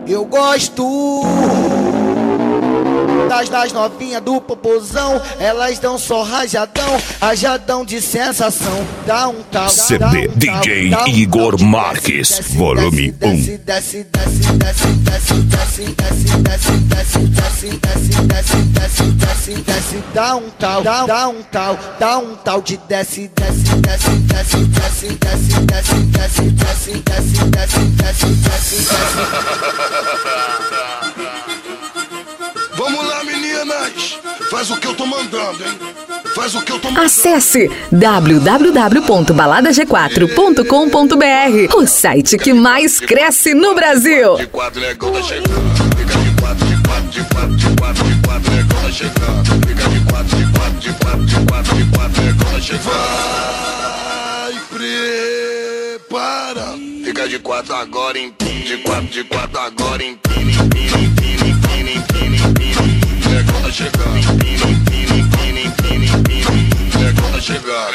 Eu gosto das novinhas do popozão, elas dão só rajadão de sensação. Dá um tal, CD DJ Igor Marques, volume 1. Dá um tal de desce. Vamos lá, meninas! Faz o que eu tô mandando, hein? Faz o que eu tô mandando. Acesse www.baladaG4.com.br, o site que mais cresce no Brasil. De quatro, negão tá chegando. Fica de quatro, negão tá chegando. Fica de quatro, negão tá chegando. Vai, prepara. Fica de quatro agora em pin. De quatro agora em pin. Negão tá chegando. Negão tá chegando.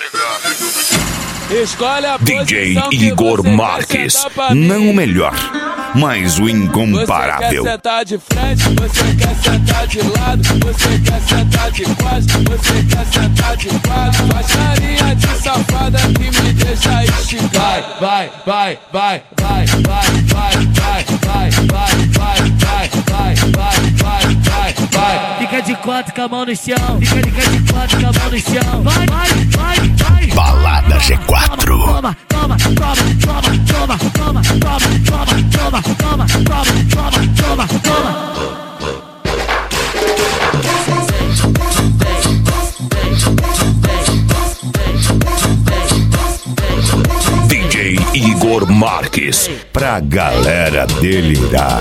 Escolhe a DJ posição que Igor você Marques, quer sentar pra não mim. o melhor, mas o incomparável. Você quer sentar de frente, você quer sentar de lado, você quer sentar de quatro, você quer sentar de quatro. Baixaria de safada que me deixa esticar. Vai. Fica de quatro com a mão no chão. Fica de quatro com a mão no chão. Vai. Balada G4. Toma. DJ Igor Marques, pra galera delirar.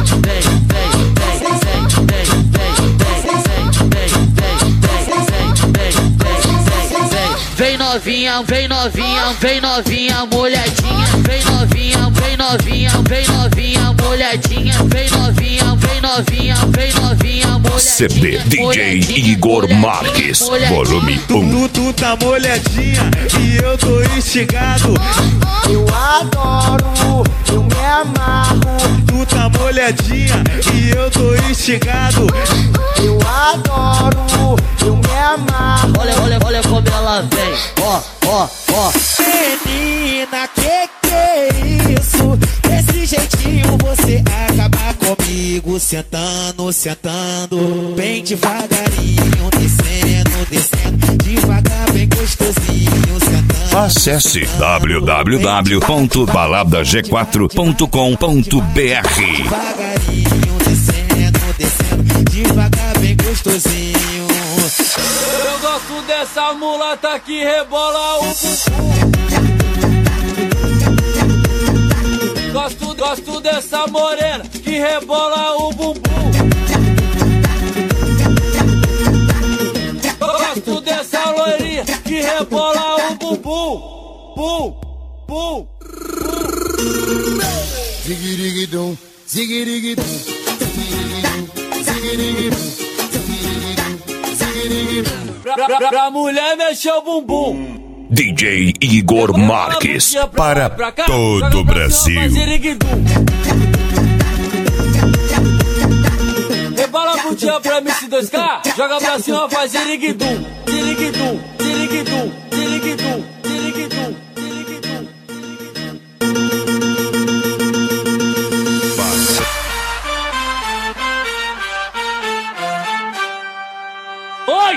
Vem novinha, molhadinha. Vem novinha, molhadinha. Vem novinha, molhadinha. CD DJ Igor Marques, volume 1. Tu tá molhadinha e eu tô instigado. Eu adoro, eu me amarro. Tu tá molhadinha e eu tô instigado. Eu adoro, eu me amarro. Olha como ela vem. Ó. Menina, que é isso? Desse jeitinho você acaba comigo. Sentando, bem devagarinho. Descendo, devagar, bem gostosinho. Sentando. Acesse www.baladag4.com.br. Devagarinho, descendo, devagar, bem gostosinho. Eu gosto dessa mulata que rebola o bumbum. Gosto dessa morena que rebola o bumbum. Gosto dessa loirinha que rebola o bumbum. Bum. Zigirigidum, zigirigidum, zigirigidum. Pra mulher mexer o bumbum. DJ Igor Marques, para todo o Brasil. Rebola a bundinha pra MC2K, joga pra cima, faz ziriguidum. Oi!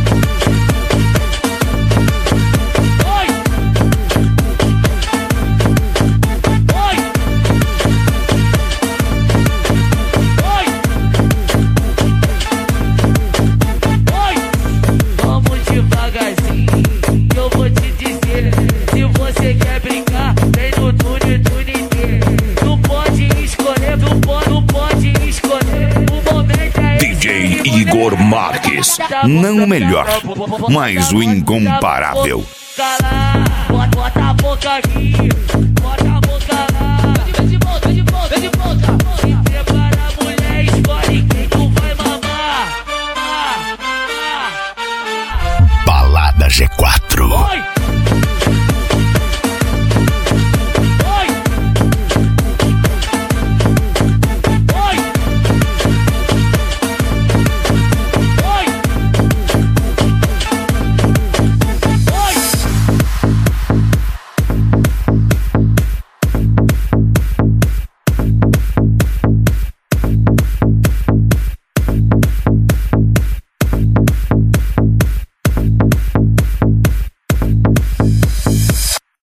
Vamos devagarzinho, que eu vou te dizer. Se você quer brincar, vem no túnel. Não pode escolher, não pode escolher. O momento é DJ Igor Marques, não o melhor, mas o incomparável. Bota a boca aqui,